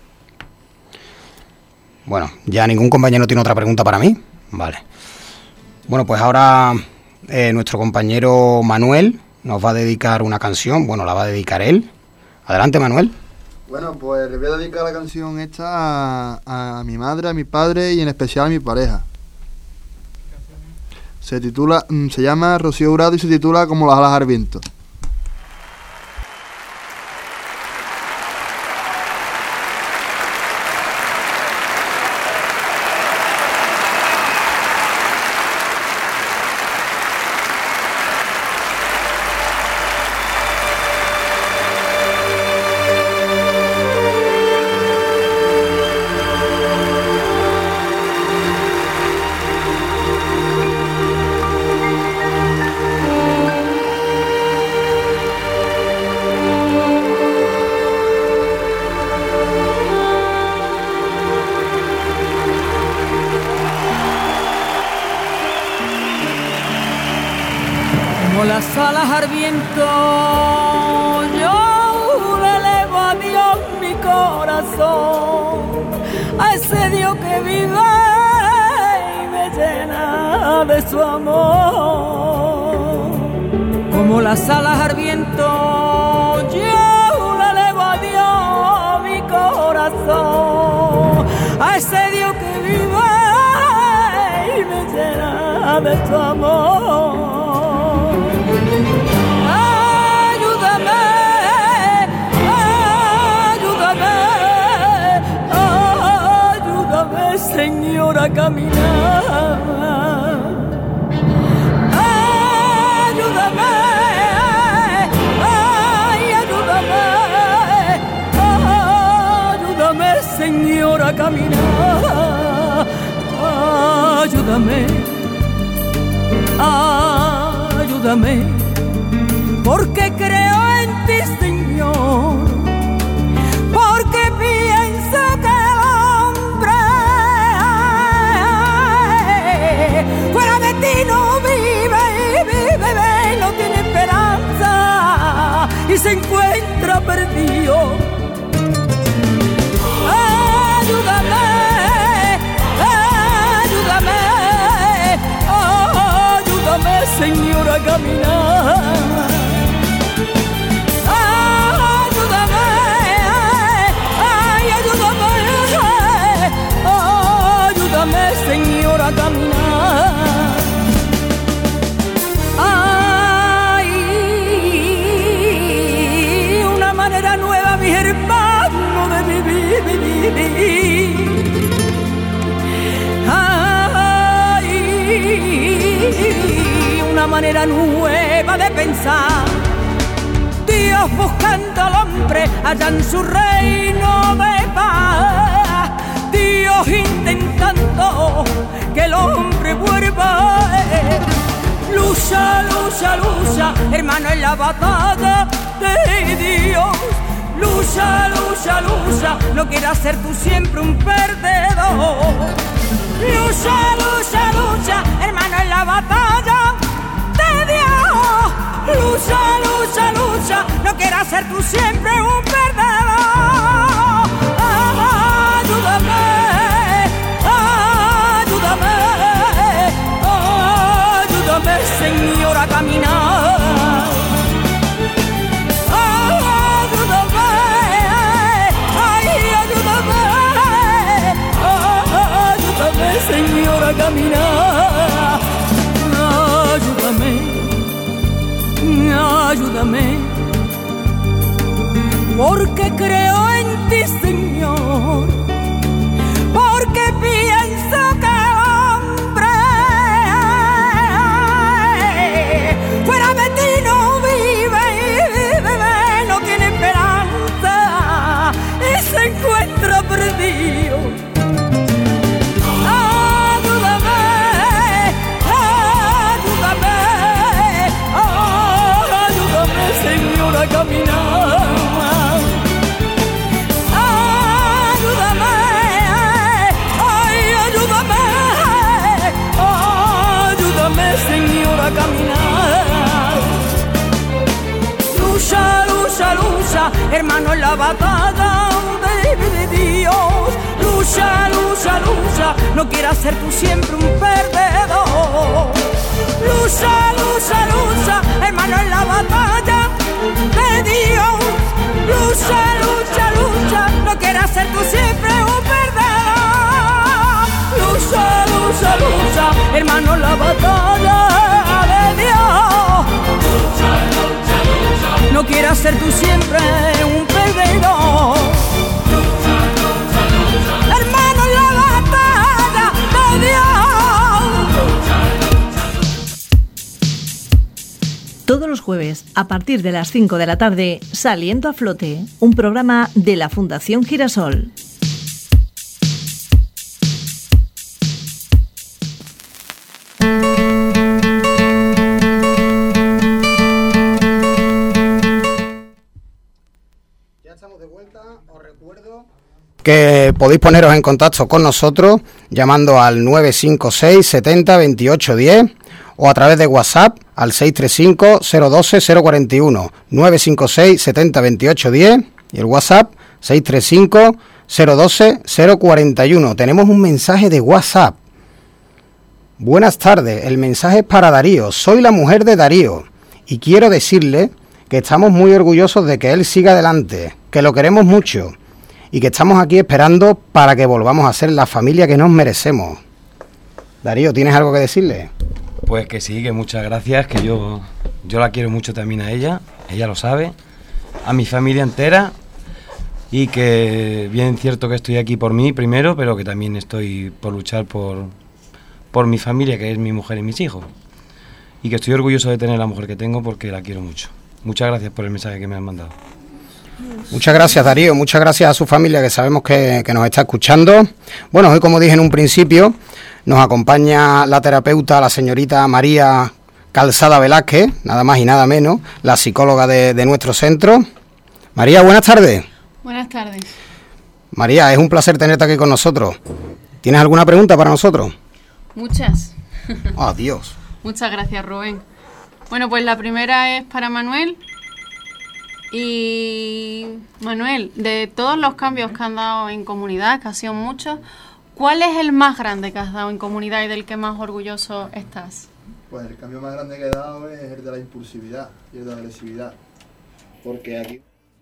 [SPEAKER 3] Bueno, ¿ya ningún compañero tiene otra pregunta para mí? Vale. Bueno, pues ahora eh, nuestro compañero Manuel nos va a dedicar una canción. Bueno, la va a dedicar él. Adelante, Manuel.
[SPEAKER 9] Bueno, pues le voy a dedicar la canción esta a, a mi madre, a mi padre y en especial a mi pareja. Se titula, se llama Rocío Jurado y se titula Como las alas al viento.
[SPEAKER 13] Las alas al viento, yo le elevo a Dios mi corazón, a ese Dios que vive y me llena de su amor. Como las alas al viento, yo le elevo a Dios mi corazón, a ese Dios que vive y me llena de su amor. Señora, caminar, ayúdame, ay, ayúdame, ayúdame, Señora, caminar, ayúdame, ayúdame, porque creo en ti, Señor, porque pienso que fuera de ti no vive, vive, vive, no tiene esperanza y se encuentra perdido. Ayúdame, ayúdame, ayúdame, Señor, a caminar. Ayúdame, ay, ayúdame, ayúdame, Señor, a caminar. Hay una manera nueva, mis hermanos, de vivir, vivir. Hay una manera nueva de pensar. Dios buscando al hombre allá en su reino de paz. Dios intentando que el hombre vuelva. Lucha, lucha, lucha, hermano, en la batalla de Dios. Lucha, lucha, lucha, no quieras ser tú siempre un perdedor. Lucha, lucha, lucha, hermano, en la batalla de Dios. Lucha, lucha, lucha, no quieras ser tú siempre un perdedor. Ayúdame, ayúdame, ayúdame, Señor, a caminar. Ayúdame, ay, ayúdame, ayúdame, Señor, a caminar. Ayúdame, ayúdame, porque creo en ti, Señor, porque pienso que el hombre fuera de ti no vive, vive, no tiene esperanza y se encuentra perdido. Ayúdame, hermano en la batalla de, de Dios. Lucha, lucha, lucha, no quieras ser tú siempre un perdedor. Lucha, lucha, lucha, hermano en la batalla de Dios. Lucha, lucha, lucha, no quieras ser tú siempre un perdedor. Lucha, lucha, lucha, hermano en la batalla de Dios. Lucha, lucha, lucha, no quieras ser tú siempre un perdedor. Lucha, lucha, lucha, hermano en la batalla de Dios.
[SPEAKER 1] Todos los jueves, a partir de las cinco de la tarde, Saliendo a Flote, un programa de la Fundación Girasol.
[SPEAKER 3] Que podéis poneros en contacto con nosotros llamando al nueve cinco seis setenta veintiocho diez o a través de WhatsApp al seis tres cinco cero uno dos cero cuatro uno, nueve cinco seis setenta veintiocho diez y el WhatsApp seis tres cinco cero uno dos cero cuatro uno. Tenemos un mensaje de WhatsApp. Buenas tardes, el mensaje es para Darío. Soy la mujer de Darío y quiero decirle que estamos muy orgullosos de que él siga adelante, que lo queremos mucho y que estamos aquí esperando para que volvamos a ser la familia que nos merecemos. Darío, ¿tienes algo que decirle?
[SPEAKER 4] Pues que sí, que muchas gracias, que yo, yo la quiero mucho también a ella, ella lo sabe, a mi familia entera, y que bien cierto que estoy aquí por mí primero, pero que también estoy por luchar por, por mi familia, que es mi mujer y mis hijos, y que estoy orgulloso de tener la mujer que tengo porque la quiero mucho. Muchas gracias por el mensaje que me han mandado.
[SPEAKER 3] Muchas gracias, Darío, muchas gracias a su familia, que sabemos que, que nos está escuchando. Bueno, hoy, como dije en un principio, nos acompaña la terapeuta, la señorita María Calzada Velázquez, nada más y nada menos, la psicóloga de, de nuestro centro. María, buenas tardes.
[SPEAKER 14] Buenas tardes.
[SPEAKER 3] María, es un placer tenerte aquí con nosotros. ¿Tienes alguna pregunta para nosotros?
[SPEAKER 14] Muchas.
[SPEAKER 3] ¡Oh, Dios!
[SPEAKER 14] Muchas gracias, Rubén. Bueno, pues la primera es para Manuel. Y Manuel, de todos los cambios que han dado en comunidad, que han sido muchos, ¿cuál es el más grande que has dado en comunidad y del que más orgulloso estás?
[SPEAKER 9] Pues el cambio más grande que he dado es el de la impulsividad y el de la agresividad. Porque aquí...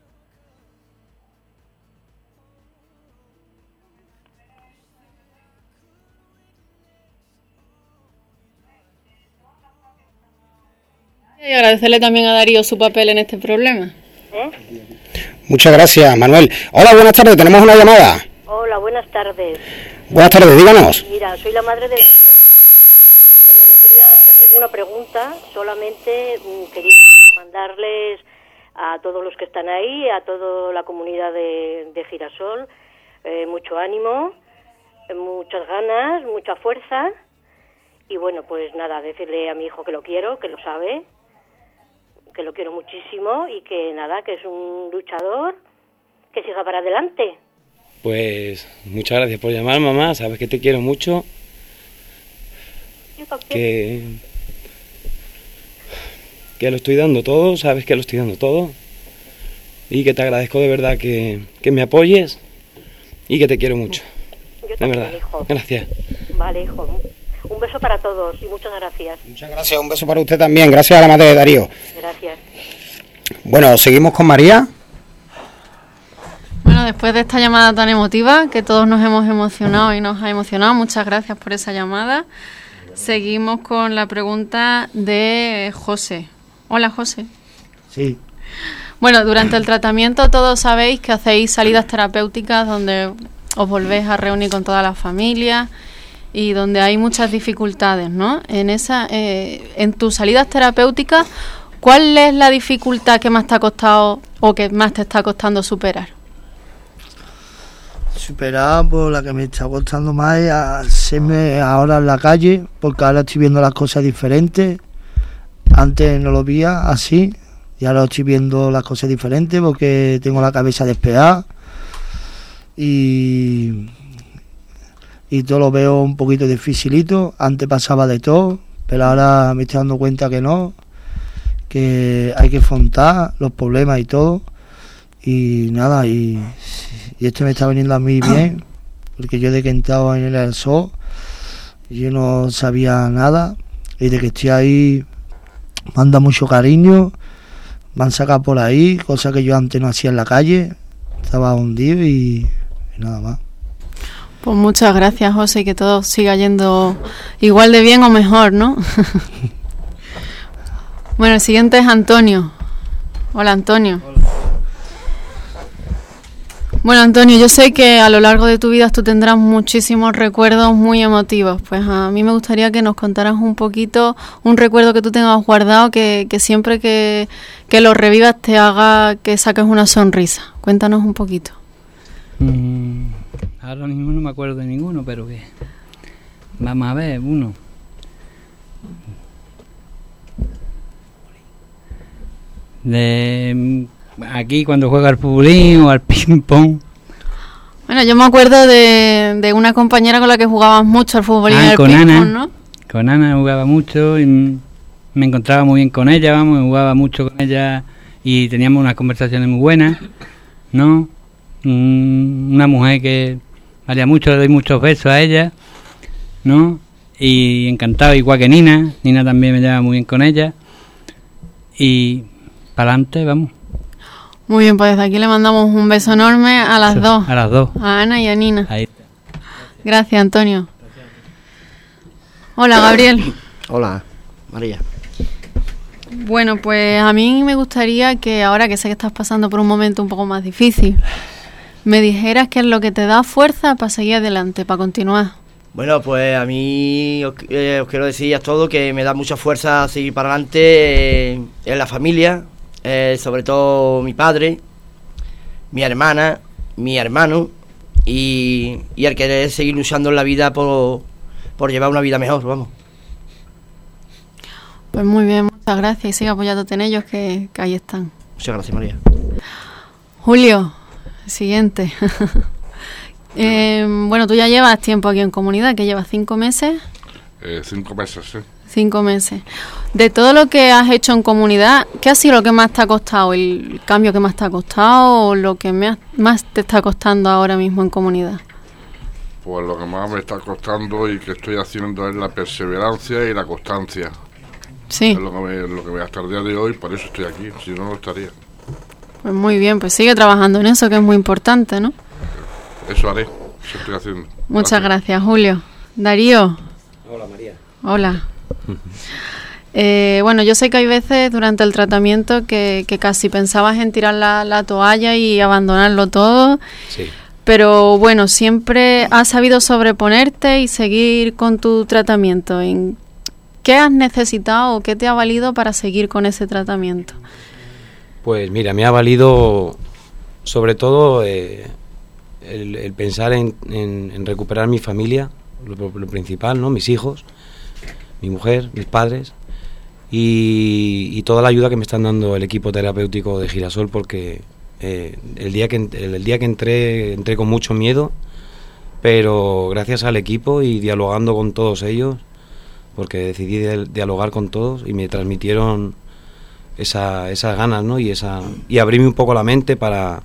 [SPEAKER 14] Y agradecerle también a Darío su papel en este problema.
[SPEAKER 15] ¿Eh?
[SPEAKER 3] Muchas gracias, Manuel. Hola, buenas tardes, tenemos una llamada.
[SPEAKER 15] Hola, buenas tardes.
[SPEAKER 3] Buenas tardes, díganos.
[SPEAKER 15] Mira, soy la madre de... Bueno, no quería hacer ninguna pregunta, solamente mm, quería mandarles a todos los que están ahí, a toda la comunidad de, de Girasol, eh, mucho ánimo, eh, muchas ganas, mucha fuerza, y bueno, pues nada, decirle a mi hijo que lo quiero, que lo sabe, que lo quiero muchísimo y que nada, que es un luchador, que siga para adelante.
[SPEAKER 4] Pues muchas gracias por llamar, mamá, sabes que te quiero mucho, que, que lo estoy dando todo, sabes que lo estoy dando todo y que te agradezco de verdad que, que me apoyes y que te quiero mucho.
[SPEAKER 15] Yo
[SPEAKER 4] también, de verdad,
[SPEAKER 15] hijo.
[SPEAKER 4] Gracias.
[SPEAKER 15] Vale, hijo. Un beso para todos y muchas gracias.
[SPEAKER 3] Muchas gracias, un beso para usted también. Gracias a la madre de Darío.
[SPEAKER 15] Gracias.
[SPEAKER 3] Bueno, seguimos con María.
[SPEAKER 14] Bueno, después de esta llamada tan emotiva, que todos nos hemos emocionado y nos ha emocionado, muchas gracias por esa llamada. Seguimos con la pregunta de José. Hola, José.
[SPEAKER 7] Sí.
[SPEAKER 14] Bueno, durante el tratamiento todos sabéis que hacéis salidas terapéuticas donde os volvéis a reunir con toda la familia y donde hay muchas dificultades, ¿no? En esa, eh, en tus salidas terapéuticas, ¿cuál es la dificultad que más te ha costado o que más te está costando superar?
[SPEAKER 7] Superar, pues la que me está costando más es hacerme ahora en la calle, porque ahora estoy viendo las cosas diferentes. Antes no lo veía así, y ahora estoy viendo las cosas diferentes porque tengo la cabeza despejada y... y todo lo veo un poquito dificilito. Antes pasaba de todo, pero ahora me estoy dando cuenta que no, que hay que afrontar los problemas y todo, y nada, y, y esto me está viniendo a mí bien, porque yo de que he entrado en el ASO, yo no sabía nada, y de que estoy ahí me han dado mucho cariño, me han sacado por ahí, cosas que yo antes no hacía en la calle, estaba hundido y, y nada más.
[SPEAKER 14] Pues muchas gracias, José, y que todo siga yendo igual de bien o mejor, ¿no? Bueno, el siguiente es Antonio. Hola, Antonio. Hola. Bueno, Antonio, yo sé que a lo largo de tu vida tú tendrás muchísimos recuerdos muy emotivos. Pues a mí me gustaría que nos contaras un poquito un recuerdo que tú tengas guardado, que, que siempre que, que lo revivas te haga que saques una sonrisa. Cuéntanos un poquito.
[SPEAKER 6] Mm, ahora mismo no me acuerdo de ninguno, pero que vamos a ver, uno. De aquí cuando juega al futbolín o al ping pong.
[SPEAKER 14] Bueno, yo me acuerdo de, de una compañera con la que jugabas mucho al futbolín
[SPEAKER 6] ah,
[SPEAKER 14] y al
[SPEAKER 6] con
[SPEAKER 14] ping
[SPEAKER 6] Ana,
[SPEAKER 14] pong, ¿no?
[SPEAKER 6] Con Ana jugaba mucho y me encontraba muy bien con ella, vamos, jugaba mucho con ella y teníamos unas conversaciones muy buenas, ¿no? Una mujer que valía mucho, le doy muchos besos a ella, ¿no? Y encantado, igual que Nina. Nina también me lleva muy bien con ella. Y para adelante, vamos.
[SPEAKER 14] Muy bien, pues desde aquí le mandamos un beso enorme a las
[SPEAKER 6] Eso,
[SPEAKER 14] dos.
[SPEAKER 6] A las dos.
[SPEAKER 14] A Ana y a Nina.
[SPEAKER 6] Ahí.
[SPEAKER 14] Gracias, Antonio. Hola, Gabriel.
[SPEAKER 10] Hola, María.
[SPEAKER 14] Bueno, pues a mí me gustaría que ahora que sé que estás pasando por un momento un poco más difícil, me dijeras qué es lo que te da fuerza para seguir adelante, para continuar.
[SPEAKER 10] Bueno, pues a mí os, eh, os quiero decir a todos que me da mucha fuerza seguir para adelante eh, en la familia, eh, sobre todo mi padre, mi hermana, mi hermano y, y el querer seguir luchando en la vida por, por llevar una vida mejor, vamos.
[SPEAKER 14] Pues muy bien, muchas gracias y sigue apoyándote en ellos que, que ahí están.
[SPEAKER 10] Muchas gracias, María.
[SPEAKER 14] Julio, siguiente. eh, bueno, tú ya llevas tiempo aquí en comunidad, que llevas cinco meses.
[SPEAKER 5] Eh, cinco meses, sí.
[SPEAKER 14] Cinco meses. De todo lo que has hecho en comunidad, ¿qué ha sido lo que más te ha costado? ¿El cambio que más te ha costado o lo que me ha, más te está costando ahora mismo en comunidad?
[SPEAKER 5] Pues lo que más me está costando y que estoy haciendo es la perseverancia y la constancia.
[SPEAKER 14] Sí.
[SPEAKER 5] Es lo que, me, lo que me hasta el día de hoy, por eso estoy aquí, si no, no estaría.
[SPEAKER 14] Pues muy bien, pues sigue trabajando en eso, que es muy importante, ¿no?
[SPEAKER 5] Eso haré, eso estoy haciendo.
[SPEAKER 14] Muchas gracias, gracias Julio. Darío.
[SPEAKER 4] Hola, María.
[SPEAKER 14] Hola. eh, bueno, yo sé que hay veces durante el tratamiento que, que casi pensabas en tirar la, la toalla y abandonarlo todo.
[SPEAKER 4] Sí.
[SPEAKER 14] Pero bueno, siempre has sabido sobreponerte y seguir con tu tratamiento. ¿En qué has necesitado o qué te ha valido para seguir con ese tratamiento?
[SPEAKER 4] Pues mira, me ha valido sobre todo eh, el, el pensar en, en, en recuperar mi familia, lo, lo principal, ¿no? Mis hijos, mi mujer, mis padres y, y toda la ayuda que me están dando el equipo terapéutico de Girasol, porque eh, el día que el, el día que entré entré con mucho miedo, pero gracias al equipo y dialogando con todos ellos, porque decidí de, dialogar con todos y me transmitieron esa, esas ganas, ¿no? Y esa y abrirme un poco la mente para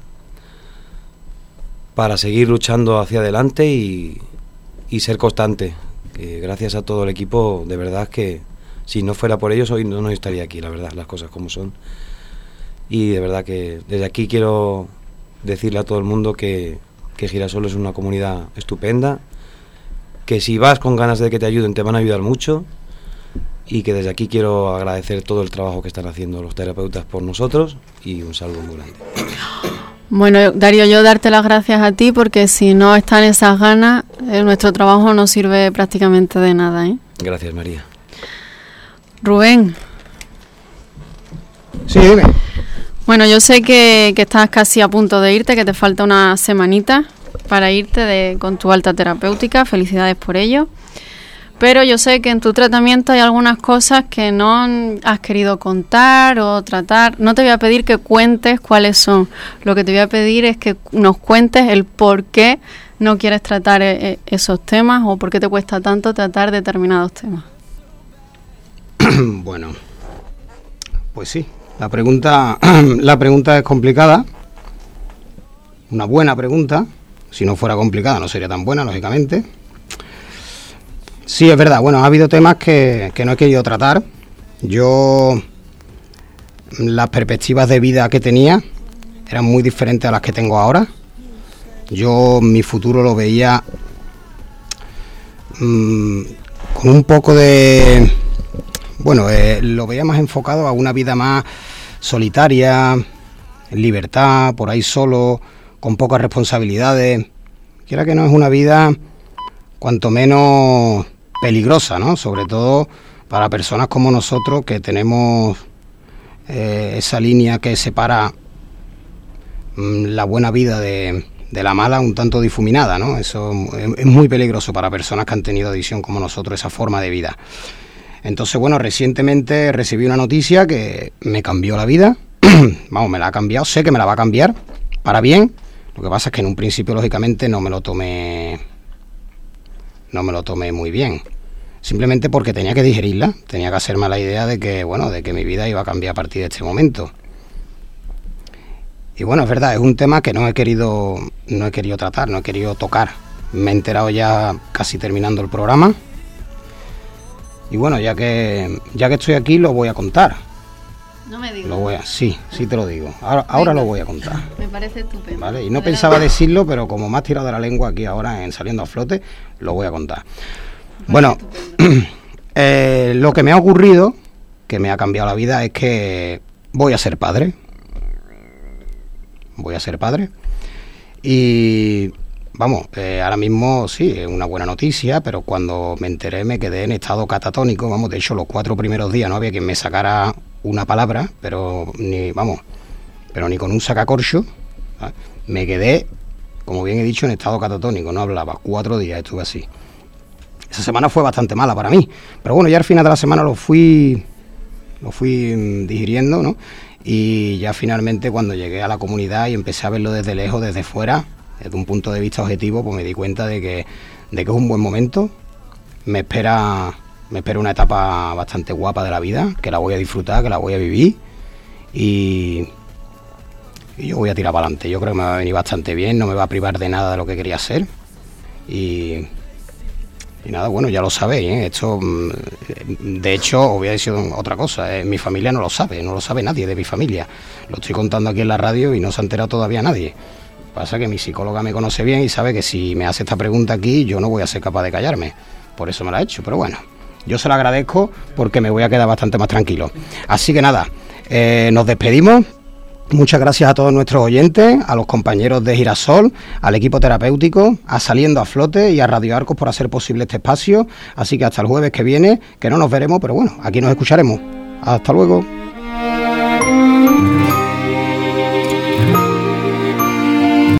[SPEAKER 4] para seguir luchando hacia adelante y, y ser constante. Que gracias a todo el equipo, de verdad que si no fuera por ellos hoy no, no estaría aquí, la verdad, las cosas como son. Y de verdad que desde aquí quiero decirle a todo el mundo que, que Girasol es una comunidad estupenda, que si vas con ganas de que te ayuden te van a ayudar mucho y que desde aquí quiero agradecer todo el trabajo que están haciendo los terapeutas por nosotros y un saludo muy grande.
[SPEAKER 14] Bueno, Darío, yo darte las gracias a ti porque si no están esas ganas, eh, nuestro trabajo no sirve prácticamente de nada, ¿eh?
[SPEAKER 4] Gracias, María.
[SPEAKER 14] Rubén.
[SPEAKER 3] Sí, dime.
[SPEAKER 14] Bueno, yo sé que, que estás casi a punto de irte, que te falta una semanita para irte de, con tu alta terapéutica. Felicidades por ello. Pero yo sé que en tu tratamiento hay algunas cosas que no has querido contar o tratar. No te voy a pedir que cuentes cuáles son. Lo que te voy a pedir es que nos cuentes el por qué no quieres tratar e- esos temas o por qué te cuesta tanto tratar determinados temas.
[SPEAKER 3] Bueno, pues sí, la pregunta, la pregunta es complicada una buena pregunta. Si no fuera complicada no sería tan buena, lógicamente. Sí, es verdad, bueno, ha habido temas que, que no he querido tratar. Yo, las perspectivas de vida que tenía eran muy diferentes a las que tengo ahora. Yo mi futuro lo veía mmm, con un poco de... Bueno, eh, lo veía más enfocado a una vida más solitaria, en libertad, por ahí solo, con pocas responsabilidades. Quiera que no, es una vida cuanto menos peligrosa, ¿no? Sobre todo para personas como nosotros que tenemos eh, esa línea que separa mmm, la buena vida de, de la mala un tanto difuminada, ¿no? Eso es, es muy peligroso para personas que han tenido adicción como nosotros, esa forma de vida. Entonces, bueno, recientemente recibí una noticia que me cambió la vida. Vamos, me la ha cambiado, sé que me la va a cambiar para bien. Lo que pasa es que en un principio, lógicamente, no me lo tomé, no me lo tomé muy bien. Simplemente porque tenía que digerirla, tenía que hacerme la idea de que, bueno, de que mi vida iba a cambiar a partir de este momento. Y bueno, es verdad, es un tema que no he querido, no he querido tratar, no he querido tocar. Me he enterado ya casi terminando el programa. Y bueno, ya que ya que estoy aquí, lo voy a contar.
[SPEAKER 14] No me digas.
[SPEAKER 3] Lo voy a, sí, sí te lo digo. Ahora, ahora lo voy a contar.
[SPEAKER 14] Me parece estupendo.
[SPEAKER 3] ¿Vale? Y no pensaba decirlo, pero como me has tirado de la lengua aquí ahora en Saliendo a Flote, lo voy a contar. Bueno, eh, lo que me ha ocurrido, que me ha cambiado la vida, es que voy a ser padre. Voy a ser padre. Y... Vamos, eh, ahora mismo sí, es una buena noticia, pero cuando me enteré me quedé en estado catatónico. Vamos, de hecho los cuatro primeros días no había quien me sacara una palabra, pero ni, vamos, pero ni con un sacacorcho, ¿sabes? Me quedé, como bien he dicho, en estado catatónico, no hablaba, cuatro días estuve así. Esa semana fue bastante mala para mí, pero bueno, ya al final de la semana lo fui, lo fui digiriendo, ¿no? Y ya finalmente cuando llegué a la comunidad y empecé a verlo desde lejos, desde fuera, desde un punto de vista objetivo, pues me di cuenta de que, de que es un buen momento. Me espera, me espera una etapa bastante guapa de la vida, que la voy a disfrutar, que la voy a vivir. Y, y yo voy a tirar para adelante. Yo creo que me va a venir bastante bien, no me va a privar de nada de lo que quería hacer. Y, y nada, bueno, ya lo sabéis, ¿eh? Esto, de hecho, os voy a decir otra cosa. ¿eh? Mi familia no lo sabe, no lo sabe nadie de mi familia. Lo estoy contando aquí en la radio y no se ha enterado todavía nadie. Pasa que mi psicóloga me conoce bien y sabe que si me hace esta pregunta aquí yo no voy a ser capaz de callarme. Por eso me la he hecho, pero bueno, yo se la agradezco porque me voy a quedar bastante más tranquilo. Así que nada, eh, nos despedimos. Muchas gracias a todos nuestros oyentes, a los compañeros de Girasol, al equipo terapéutico, a Saliendo a Flote y a Radio Arcos por hacer posible este espacio. Así que hasta el jueves que viene, que no nos veremos, pero bueno, aquí nos escucharemos. Hasta luego.